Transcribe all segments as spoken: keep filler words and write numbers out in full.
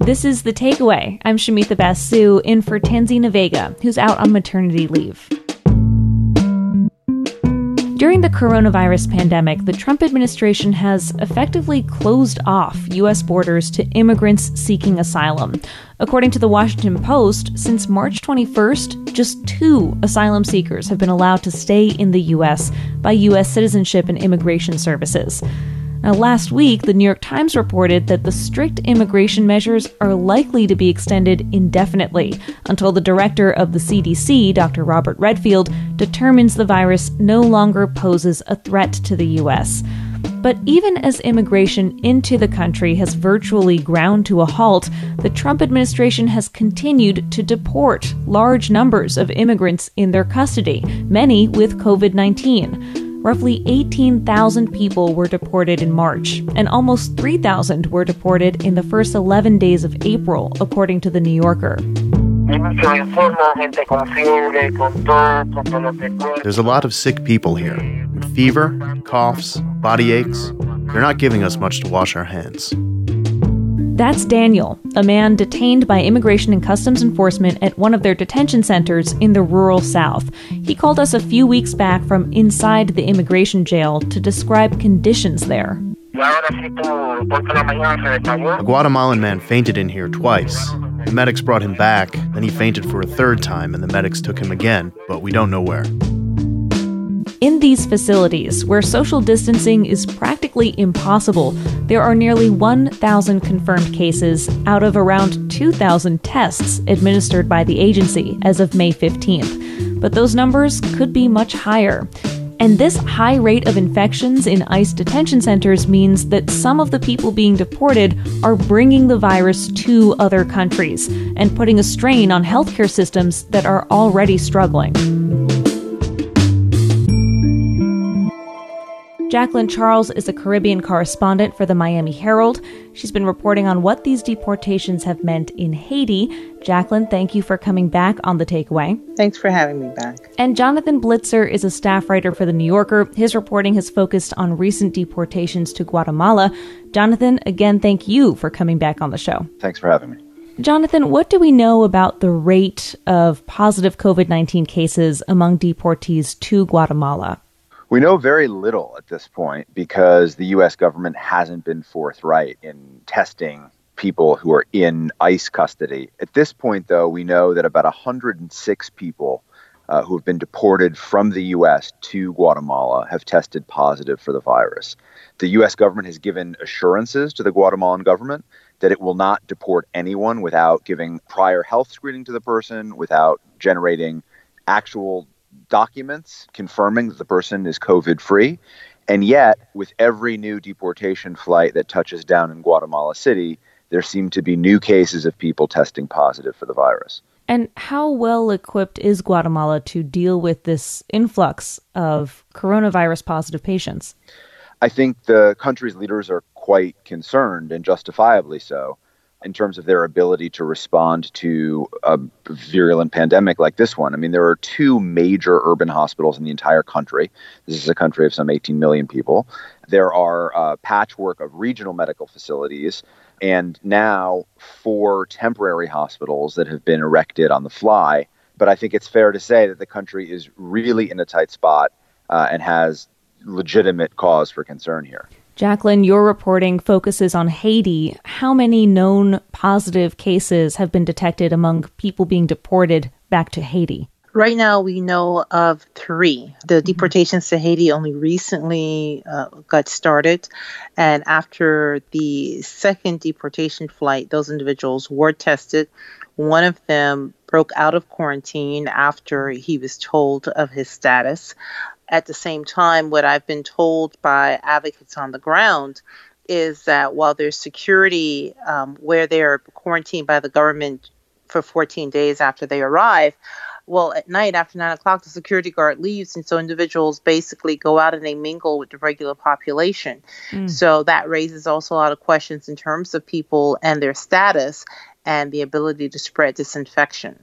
This is The Takeaway. I'm Shamitha Basu, in for Tanzina Vega, who's out on maternity leave. During the coronavirus pandemic, the Trump administration has effectively closed off U S borders to immigrants seeking asylum. According to the Washington Post, since March twenty-first, just two asylum seekers have been allowed to stay in the U S by U S Citizenship and Immigration Services. Now, last week, the New York Times reported that the strict immigration measures are likely to be extended indefinitely until the director of the C D C, Doctor Robert Redfield, determines the virus no longer poses a threat to the U S. But even as immigration into the country has virtually ground to a halt, the Trump administration has continued to deport large numbers of immigrants in their custody, many with covid nineteen. Roughly eighteen thousand people were deported in March, and almost three thousand were deported in the first eleven days of April, according to The New Yorker. There's a lot of sick people here, with fever, coughs, body aches. They're not giving us much to wash our hands. That's Daniel, a man detained by Immigration and Customs Enforcement at one of their detention centers in the rural South. He called us a few weeks back from inside the immigration jail to describe conditions there. A Guatemalan man fainted in here twice. The medics brought him back, then he fainted for a third time, and the medics took him again, but we don't know where. In these facilities, where social distancing is practically impossible, there are nearly one thousand confirmed cases out of around two thousand tests administered by the agency as of May fifteenth. But those numbers could be much higher. And this high rate of infections in ICE detention centers means that some of the people being deported are bringing the virus to other countries and putting a strain on healthcare systems that are already struggling. Jacqueline Charles is a Caribbean correspondent for the Miami Herald. She's been reporting on what these deportations have meant in Haiti. Jacqueline, thank you for coming back on The Takeaway. Thanks for having me back. And Jonathan Blitzer is a staff writer for The New Yorker. His reporting has focused on recent deportations to Guatemala. Jonathan, again, thank you for coming back on the show. Thanks for having me. Jonathan, what do we know about the rate of positive covid nineteen cases among deportees to Guatemala? We know very little at this point because the U S government hasn't been forthright in testing people who are in ICE custody. At this point, though, we know that about one hundred six people uh, who have been deported from the U S to Guatemala have tested positive for the virus. The U S government has given assurances to the Guatemalan government that it will not deport anyone without giving prior health screening to the person, without generating actual documents confirming that the person is COVID-free. And yet, with every new deportation flight that touches down in Guatemala City, there seem to be new cases of people testing positive for the virus. And how well equipped is Guatemala to deal with this influx of coronavirus positive patients? I think the country's leaders are quite concerned, and justifiably so, in terms of their ability to respond to a virulent pandemic like this one. I mean, there are two major urban hospitals in the entire country. This is a country of some eighteen million people. There are a patchwork of regional medical facilities, and now four temporary hospitals that have been erected on the fly. But I think it's fair to say that the country is really in a tight spot uh, and has legitimate cause for concern here. Jacqueline, your reporting focuses on Haiti. How many known positive cases have been detected among people being deported back to Haiti? Right now, we know of three. The deportations to Haiti only recently uh, got started. And after the second deportation flight, those individuals were tested. One of them broke out of quarantine after he was told of his status. At the same time, what I've been told by advocates on the ground is that while there's security um, where they're quarantined by the government for fourteen days after they arrive, well, at night after nine o'clock, the security guard leaves. And so individuals basically go out and they mingle with the regular population. Mm. So that raises also a lot of questions in terms of people and their status and the ability to spread this infection.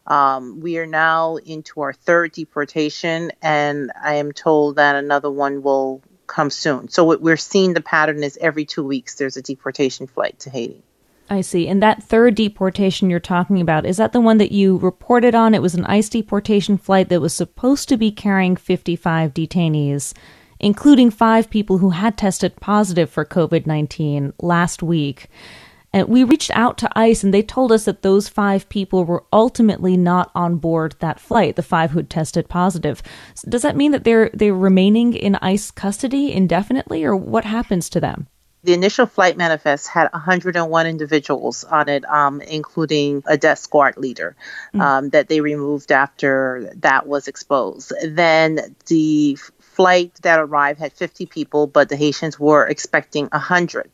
Um, we are now into our third deportation, and I am told that another one will come soon. So what we're seeing, the pattern is every two weeks there's a deportation flight to Haiti. I see. And that third deportation you're talking about, is that the one that you reported on? It was an ICE deportation flight that was supposed to be carrying fifty-five detainees, including five people who had tested positive for covid nineteen last week. And we reached out to ICE, and they told us that those five people were ultimately not on board that flight, the five who tested positive. So does that mean that they're they're remaining in ICE custody indefinitely, or what happens to them? The initial flight manifest had one hundred one individuals on it, um, including a death squad leader um, mm. that they removed after that was exposed. Then the flight that arrived had fifty people, but the Haitians were expecting one hundred.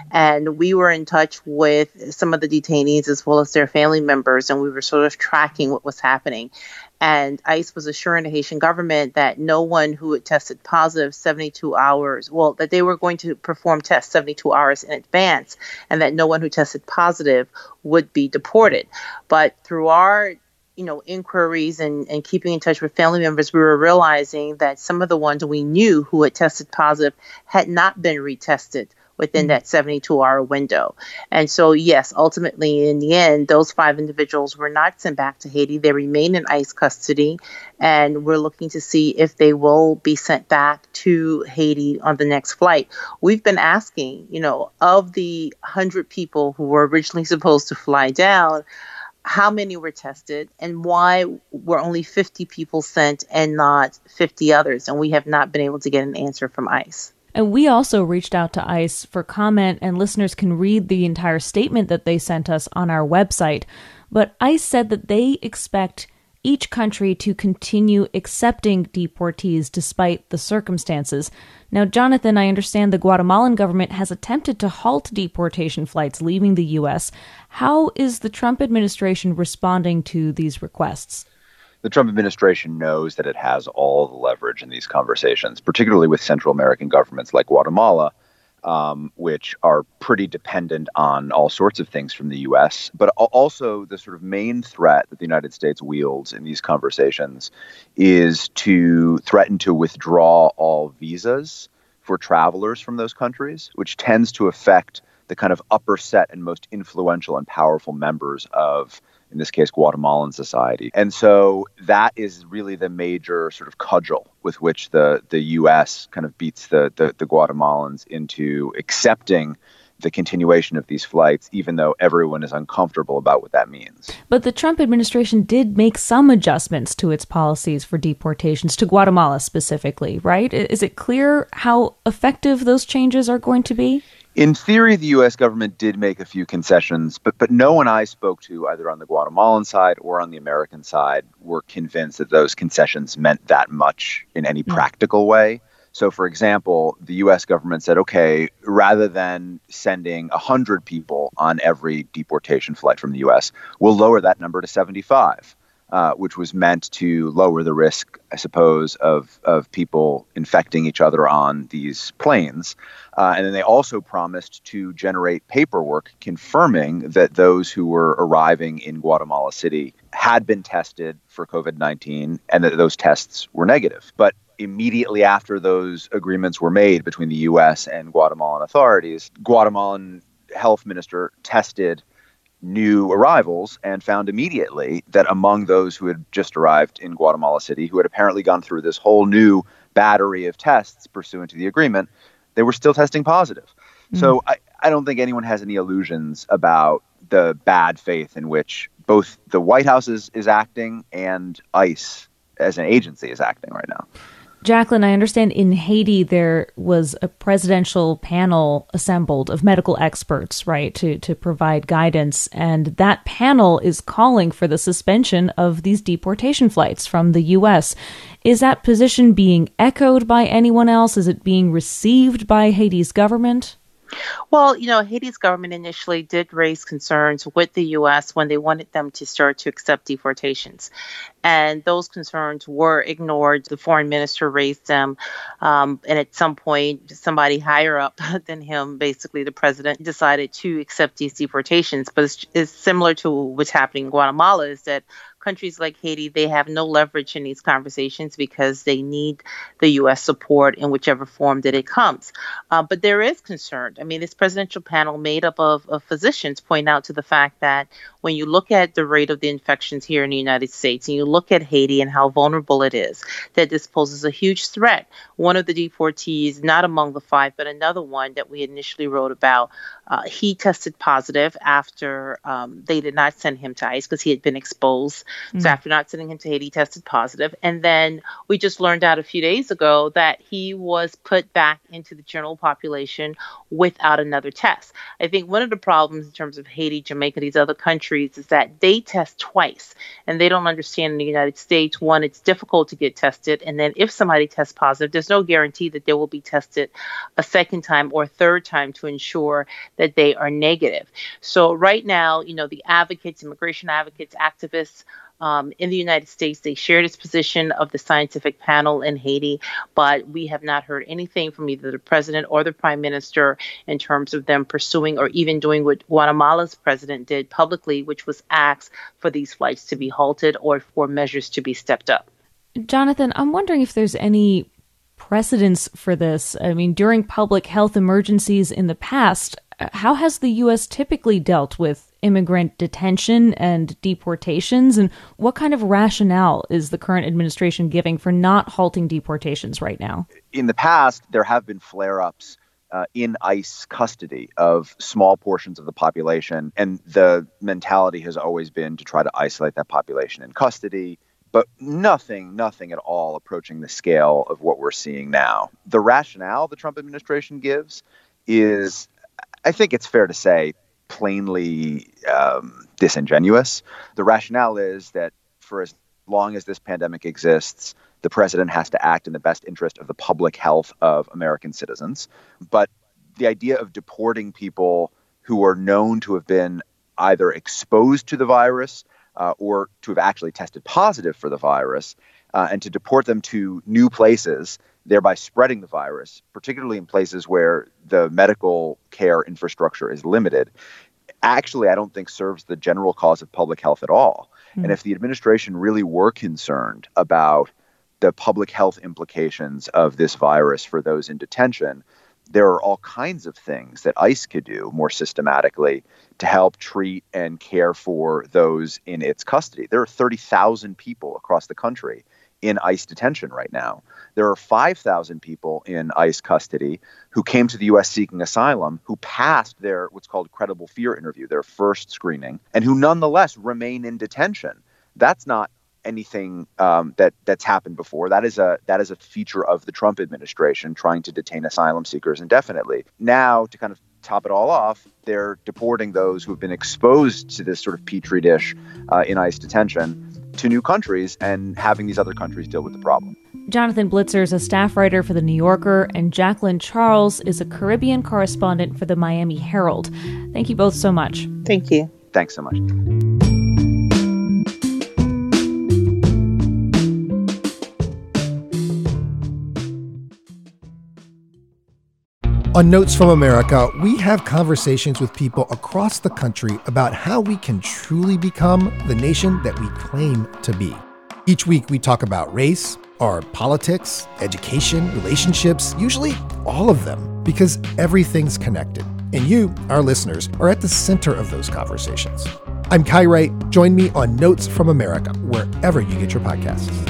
And we were in touch with some of the detainees as well as their family members, and we were sort of tracking what was happening. And ICE was assuring the Haitian government that no one who had tested positive seventy-two hours, well, that they were going to perform tests seventy-two hours in advance, and that no one who tested positive would be deported. But through our you know, inquiries and, and keeping in touch with family members, we were realizing that some of the ones we knew who had tested positive had not been retested within mm-hmm. that seventy-two hour window. And so, yes, ultimately, in the end, those five individuals were not sent back to Haiti. They remain in ICE custody, and we're looking to see if they will be sent back to Haiti on the next flight. We've been asking, you know, of the one hundred people who were originally supposed to fly down, how many were tested, and why were only fifty people sent and not fifty others? And we have not been able to get an answer from ICE. And we also reached out to ICE for comment, and listeners can read the entire statement that they sent us on our website. But ICE said that they expect each country to continue accepting deportees despite the circumstances. Now, Jonathan, I understand the Guatemalan government has attempted to halt deportation flights leaving the U S. How is the Trump administration responding to these requests? The Trump administration knows that it has all the leverage in these conversations, particularly with Central American governments like Guatemala, um, which are pretty dependent on all sorts of things from the U S. But also the sort of main threat that the United States wields in these conversations is to threaten to withdraw all visas for travelers from those countries, which tends to affect the kind of upper set and most influential and powerful members of, in this case, Guatemalan society. And so that is really the major sort of cudgel with which the, the U S kind of beats the, the, the Guatemalans into accepting the continuation of these flights, even though everyone is uncomfortable about what that means. But the Trump administration did make some adjustments to its policies for deportations, to Guatemala specifically, right? Is it clear how effective those changes are going to be? In theory, the U S government did make a few concessions, but but no one I spoke to, either on the Guatemalan side or on the American side, were convinced that those concessions meant that much in any mm. practical way. So, for example, the U S government said, okay, rather than sending one hundred people on every deportation flight from the U S, we'll lower that number to seventy-five. Uh, which was meant to lower the risk, I suppose, of of people infecting each other on these planes. Uh, and then they also promised to generate paperwork confirming that those who were arriving in Guatemala City had been tested for covid nineteen and that those tests were negative. But immediately after those agreements were made between the U S and Guatemalan authorities, Guatemalan health minister tested new arrivals and found immediately that among those who had just arrived in Guatemala City, who had apparently gone through this whole new battery of tests pursuant to the agreement, they were still testing positive. Mm. So I, I don't think anyone has any illusions about the bad faith in which both the White House is, is acting and ICE as an agency is acting right now. Jacqueline, I understand in Haiti there was a presidential panel assembled of medical experts, right, to, to provide guidance. And that panel is calling for the suspension of these deportation flights from the U S. Is that position being echoed by anyone else? Is it being received by Haiti's government? Well, you know, Haiti's government initially did raise concerns with the U S when they wanted them to start to accept deportations. And those concerns were ignored. The foreign minister raised them. Um, and at some point, somebody higher up than him, basically the president, decided to accept these deportations. But it's, it's similar to what's happening in Guatemala, is that countries like Haiti, they have no leverage in these conversations because they need the U S support in whichever form that it comes. Uh, but there is concern. I mean, this presidential panel made up of, of physicians point out to the fact that when you look at the rate of the infections here in the United States and you look at Haiti and how vulnerable it is, that this poses a huge threat. One of the deportees, not among the five, but another one that we initially wrote about, uh, he tested positive after um, they did not send him to ICE because he had been exposed. Mm-hmm. So after not sending him to Haiti, he tested positive. And then we just learned out a few days ago that he was put back into the general population without another test. I think one of the problems in terms of Haiti, Jamaica, these other countries is that they test twice. And they don't understand in the United States, one, it's difficult to get tested. And then if somebody tests positive, there's no guarantee that they will be tested a second time or a third time to ensure that they are negative. So right now, you know, the advocates, immigration advocates, activists um, in the United States, they share this position of the scientific panel in Haiti, but we have not heard anything from either the president or the prime minister in terms of them pursuing or even doing what Guatemala's president did publicly, which was ask for these flights to be halted or for measures to be stepped up. Jonathan, I'm wondering if there's any precedence for this. I mean, during public health emergencies in the past, how has the U S typically dealt with immigrant detention and deportations? And what kind of rationale is the current administration giving for not halting deportations right now? In the past, there have been flare-ups uh, in ICE custody of small portions of the population. And the mentality has always been to try to isolate that population in custody. But nothing, nothing at all approaching the scale of what we're seeing now. The rationale the Trump administration gives is, I think it's fair to say, plainly um, disingenuous. The rationale is that for as long as this pandemic exists, the president has to act in the best interest of the public health of American citizens. But the idea of deporting people who are known to have been either exposed to the virus uh, or to have actually tested positive for the virus, uh, and to deport them to new places, thereby spreading the virus, particularly in places where the medical care infrastructure is limited, actually, I don't think serves the general cause of public health at all. Mm. And if the administration really were concerned about the public health implications of this virus for those in detention, there are all kinds of things that ICE could do more systematically to help treat and care for those in its custody. There are thirty thousand people across the country in ICE detention right now. There are five thousand people in ICE custody who came to the U S seeking asylum, who passed their what's called credible fear interview, their first screening, and who nonetheless remain in detention. That's not anything um, that that's happened before. That is a that is a feature of the Trump administration trying to detain asylum seekers indefinitely. Now, to kind of top it all off, they're deporting those who have been exposed to this sort of petri dish uh, in ICE detention to new countries and having these other countries deal with the problem. Jonathan Blitzer is a staff writer for The New Yorker, and Jacqueline Charles is a Caribbean correspondent for the Miami Herald. Thank you both so much. Thank you. Thanks so much. On Notes from America, we have conversations with people across the country about how we can truly become the nation that we claim to be. Each week, we talk about race, our politics, education, relationships, usually all of them, because everything's connected. And you, our listeners, are at the center of those conversations. I'm Kai Wright. Join me on Notes from America, wherever you get your podcasts.